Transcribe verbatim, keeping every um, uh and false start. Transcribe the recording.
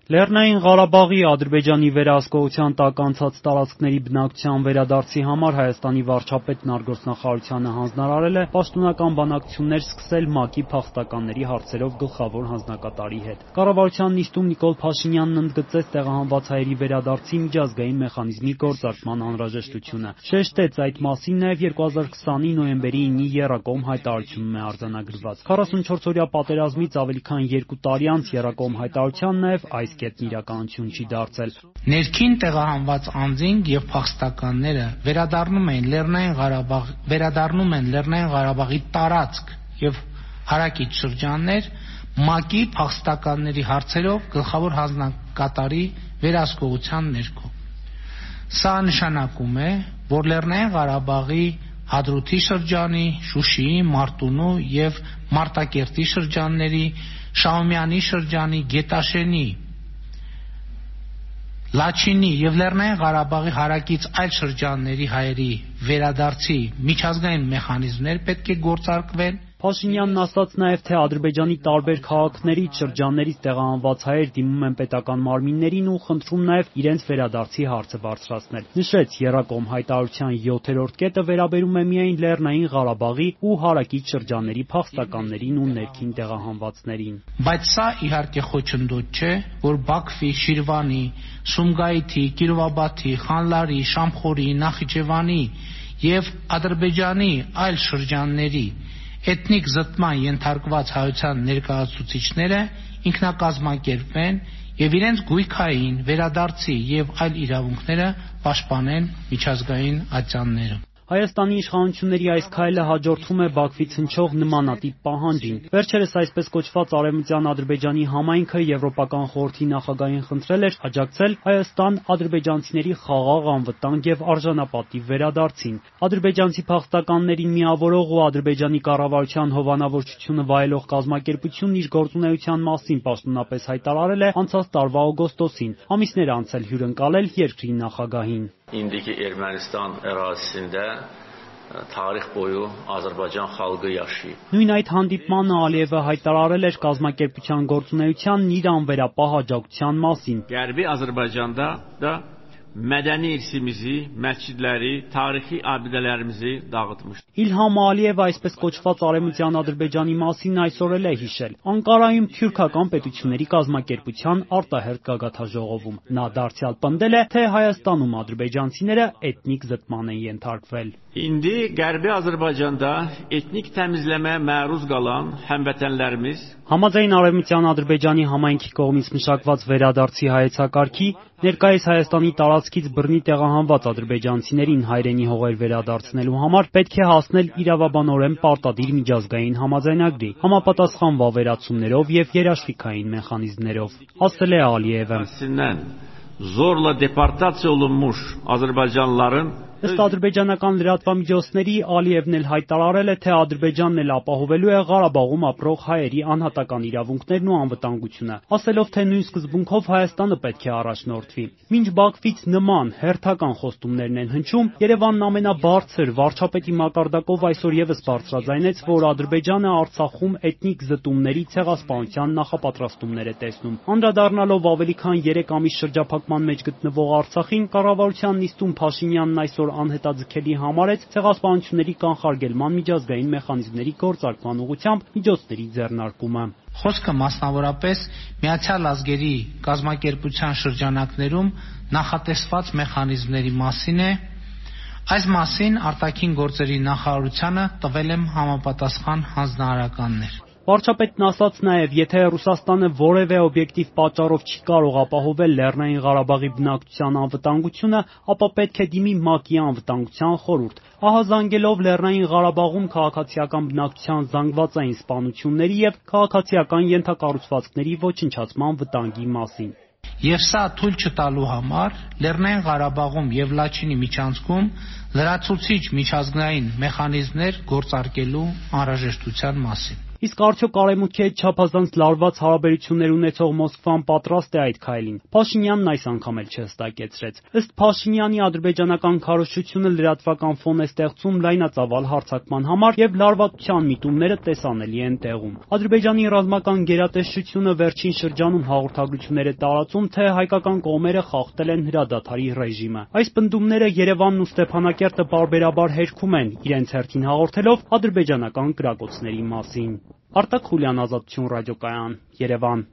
Լեռնային Ղարաբաղի Ադրբեջանի վերահսկողության տակ անցած տարածքների բնակչության վերադարձի համար Հայաստանի վարչապետն արտգործնախարարությանը հանձնարարել է պաշտոնական բանակցություններ սկսել ՄԱԿ-ի փախստականների հարցերով գլխավոր հանձնակատարի հետ։ Կառավարության նիստում Նիկոլ Փաշինյանն ընդգծեց տեղահանված հայերի վերադարձի միջազգային մեխանիզմի գործարկման անհրաժեշտությունը։ Շեշտեց այդ մասին նաև երկու հազար քսանի նոյեմբերի ինի եռակողմ հայտարարությունում է արձանագրված։ քառասունչորսօրյա պատերազմից ավելի քան երկու տարի անց եռակողմ հայտարարության նաև այս կետն իրականություն չի դարձել։ Ներքին տեղահանված անձինք եւ փախստականները վերադառնում են Լեռնային Ղարաբաղ, վերադառնում են Լեռնային Ղարաբաղի տարածք եւ հարակից շրջաններ ՄԱԿ-ի փախստականների հարցերով գլխավոր հանձնակատարի վերահսկողության ներքո։ Սա նշանակում է, որ Լեռնային Ղարաբաղի Հադրութի շրջանի, Շուշիի, Մարտունու եւ Մարտակերտի շրջանների, Շահումյանի շրջանի, Գետաշենի, Լաչինի եւ Լեռնային Ղարաբաղի հարակից այլ շրջանների հայերի վերադարձի միջազգային մեխանիզմներ պետք է գործարկվեն։ Փաշինյանն ասաց նաև, թե Ադրբեջանի տարբեր քաղաքներից, շրջաններից տեղահանված հայեր դիմում են պետական մարմիններին ու խնդրում նաև իրենց վերադարձի հարցը բարձրացնել։ Նշեց, եռակողմ հայտարարության յոթերորդ կետը վերաբերում է միայն Լեռնային Ղարաբաղի ու հարակից շրջանների փախստականներին ու ներքին տեղահանվածներին։ Բայց սա իհարկե խոչընդոտ չէ, որ Բաքվի, Շիրվանի, Սումգայիթի, Կիրովաբադի, Խանլարի, Շամխորի, Նախիջևանի եւ Ադրբեջանի այլ շրջանների էթնիկ զտման ենթարկված հայության ներկայացուցիչները ինքնակազմակերպվեն եւ իրենց գույքային վերադարձի եւ այլ իրավունքները պաշտպանեն միջազգային ատյաններում։ Հայաստանի իշխանությունների այս քայլը հաջորդվում է Բաքվից հնչող նմանատիպ պահանջին։ Վերջերս այսպես կոչված Արևմտյան Ադրբեջանի համայնքը Եվրոպական խորհրդի նախագահին խնդրել էր աջակցել Հայաստան ադրբեջանցիների խաղաղ, անվտանգ եւ արժանապատիվ վերադարձին։ Ադրբեջանցի փախստականներին միավորող ու Ադրբեջանի կառավարության հովանավորչությունը վայելող կազմակերպությունն իր գործունեության մասին պաշտոնապես հայտարարել է անցած տարվա օգոստոսին, ամիսներ անց էլ հյուրընկալել երկրի նախագահին։ İndiki Ermənistan ərazisində tarix boyu Azərbaycan xalqı yaşayıb։ Նույն այդ հանդիպմանը Ալիևը հայտարարել էր կազմակերպության գործունեությանն իր անվերապահ աջակցության մասին։ Qərbi Azərbaycanda da mədəni irsimizi, məscidləri, tarixi abidələrimizi dağıtmışdır։ Իլհամ Ալիևը այսպես կոչված Արևմտյան Ադրբեջանի մասին այսօր էլ է հիշել։ Անկարայում թյուրքական պետությունների կազմակերպության արտահերթ գագաթաժողովում նա դարձյալ պնդել է, թե Հայաստանում ադրբեջանցիները էթնիկ զտման են ենթարկվել։ İndi Qərbi Azərbaycanda etnik təmizləmə məruz qalan həmvətənlərimiz Համաձայն Արևմտյան Ադրբեջանի համայնքի կողմից մշակված վերադարձի հայեցակարգի, ներկայիս Հայաստանի տարածքից բռնի տեղահանված ադրբեջանցիներին հայրենի հողեր վերադարձնելու համար պետք է հասնել իրավաբանորեն պարտադիր միջազգային համաձայնագրի, համապատասխան վավերացումներով եւ երաշխիքային մեխանիզմներով, ասել է Ալիևը։ Zorla deportasiya olunmuş Azərbaycanlıların Ըստ ադրբեջանական լրատվամիջոցների Ալիևն էլ հայտարարել է, թե Ադրբեջանն էլ ապահովելու է Ղարաբաղում ապրող հայերի անհատական իրավունքներն ու անվտանգությունը, ասելով, թե նույն սկզբունքով Հայաստանը պետք է առաջնորդվի։ Մինչ Բաքվից նման հերթական խոստումներն են հնչում, Երևանն ամենաբարձր վարչապետի մակարդակով այսօր եւս բարձրաձայնեց, որ Ադրբեջանը Արցախում էթնիկ զտումների ցեղասպանության նախապատրաստումներ է տեսնում։ Անդրադառնալով ավելի քան երեք ամիս շրջափակման մեջ գտնվող Արցախին, կառավարության նիստում Փաշինյանն այսօր անհետաձգելի համարեց ցեղասպանությունների կանխարգելման միջազգային մեխանիզմների գործարկման ուղղությամբ միջոցների ձեռնարկումը։ Խոսքը մասնավորապես Միացյալ Ազգերի կազմակերպության շրջանակներում նախատեսված մեխանիզմների մասին է։ Այս մասին արտաքին գործերի նախարարությանը տվել եմ համապատասխան հանձնարարականներ։ Վարչապետն ասաց նաև, եթե Ռուսաստանը որևէ օբյեկտիվ պատճառով չի կարող ապահովել Լեռնային Ղարաբաղի բնակչության անվտանգությունը, ապա պետք է դիմի ՄԱԿ-ի անվտանգության խորհուրդ, ահազանգելով Լեռնային Ղարաբաղում քաղաքացիական բնակչության զանգվածային սպանությունների եւ քաղաքացիական ենթակառուցվածքների ոչնչացման վտանգի մասին։ Եվ սա թույլ չտալու համար Լեռնային Ղարաբաղում եւ Լաչինի միջանցքում լրացուցիչ միջազգային մեխանիզմներ գործարկելու անհրաժեշտության մասին։ Իսկ արդյոք արևմուտքի հետ չափազանց լարված հարաբերություններ ունեցող Մոսկվան պատրաստ է այդ քայլին։ Փաշինյանն այս անգամ էլ չհստակեցրեց։ Ըստ Փաշինյանի, ադրբեջանական քարոզչությունը լրատվական ֆոն է ստեղծում լայնածավալ հարձակման համար եւ լարվածության միտումները տեսանելի են տեղում։ Ադրբեջանի ռազմական գերատեսչությունը վերջին շրջանում հաղորդագրություններ է տարածում, թե հայկական կողմերը խախտել են հրադադարի ռեժիմը։ Այս պնդումները Երևանն ու Ստեփանակերտը պարբերաբար հերքում են, իրենց հերթին հաղորդելով ադրբեջանական կրակոցների մասին։ Արտակ Խուլյան, Ազատություն ռադիոկայան, Երևան։